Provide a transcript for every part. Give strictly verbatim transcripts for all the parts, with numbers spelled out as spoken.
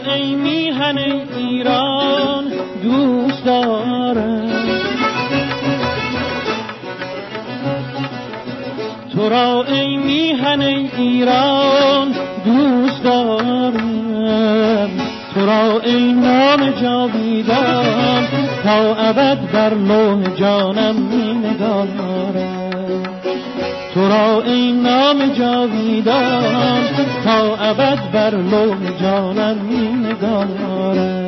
ای میهن ایران دوست دارم، تو را ای میهن ایران دوست دارم، تو را ای نام جاویدان تا ابد بر لوح جانم می نگارم، تو را ای نام جاویدان تا ابد بر لوح جانم می نگارم.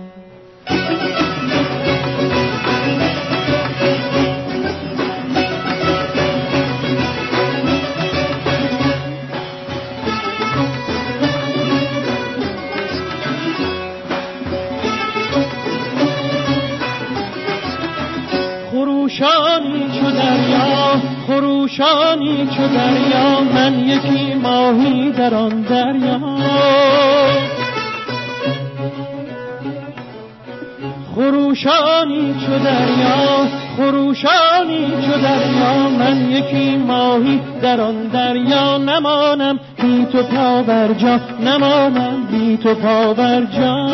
خروشانی چو دریا، خروشانی چو دریا، من یکی ماهی در آن دریا. خروشانی چو دریا، خروشانی چو دریا، من یکی ماهی در آن دریا. نمانم بی تو پا بر جا، نمانم بی تو پا بر جا.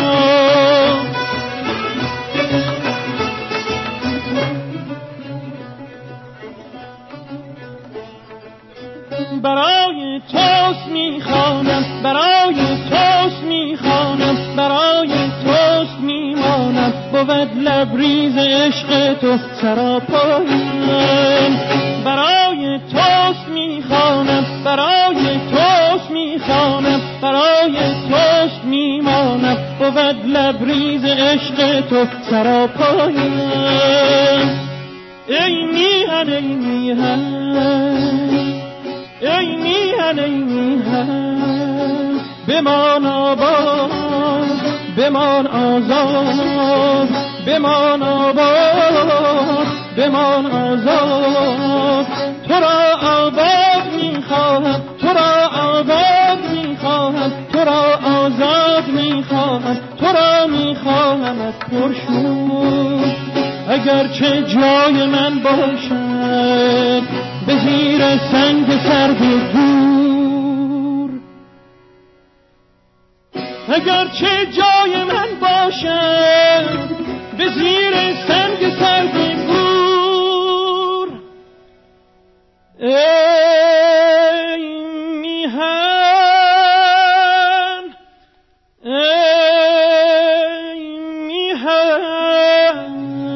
برای توست میخوانم، برای توست میخوانم، برای توست میمانم. بود لبریز عشق تو سراپایم، برای توست میخوانم، برای توست میخوانم، برای توست میمانم. بود لبریز عشق تو سراپایم. ای میهن ای میهن، ای میهن ای میهن، بمان آباد، بمان آزاد، بمان آباد، بمان آزاد. تو را آباد میخواهم، تو را آباد میخواهم، تو را آزاد میخواهم، تو را میخواهمت پرشور. اگرچه جای من باشد به زیر سنگ سرد دور، اگرچه جای من باشد به زیر سنگ سرد دور. ای میهن، ای میهن،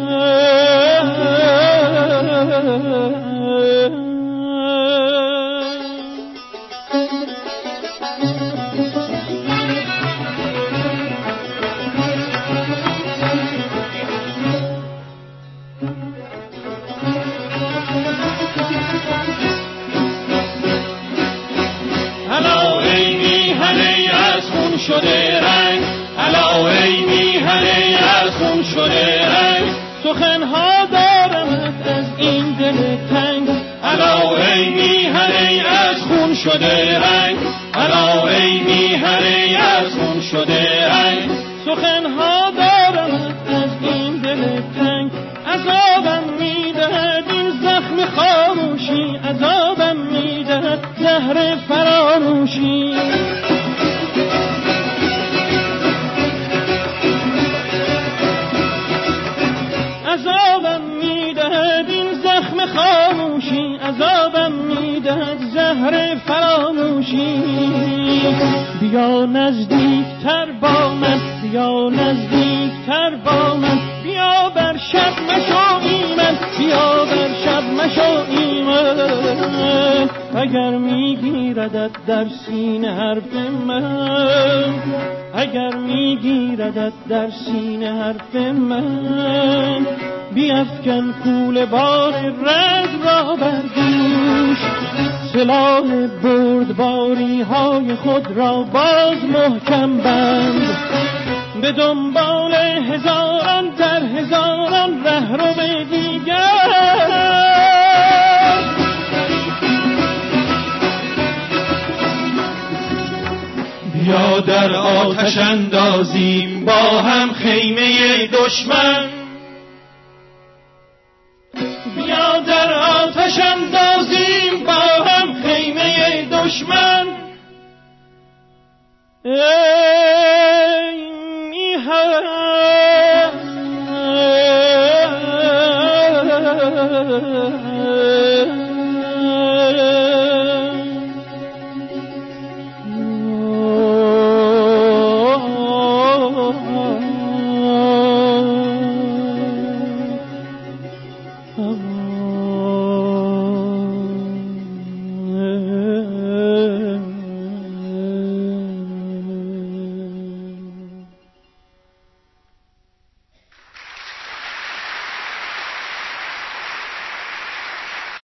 شده رنگ، الا ای میهنه از خون شده رنگ. سخنها دارمت از این دل تنگ، الا ای میهنه از خون شده رنگ، الا ای میهنه از خون شده رنگ. سخنها دارمت از این دل تنگ، عذابم میدهد این زخم خاموشی، عذابم میدهد زهر فراموشی. عذابم میدهد این زخم خاموشی، عذابم میدهد زهر فراموشی. بیا نزدیکتر با من، بیا نزدیکتر با من، بیا بر شب مشو ایمن، بیا بر شب مشو ایمن. اگر میگیردت در سینه حرف من، اگر میگیردت در سینه حرف من، بیفکن کول بار رد را بر دوش. سلاح بردباری های خود را باز محکم بند، به دنبال هزاران در هزاران رهرو دیگر. بیا در آتش اندازیم با هم خیمه دشمن، بیا در آتش اندازیم با هم خیمه دشمن. ای دلت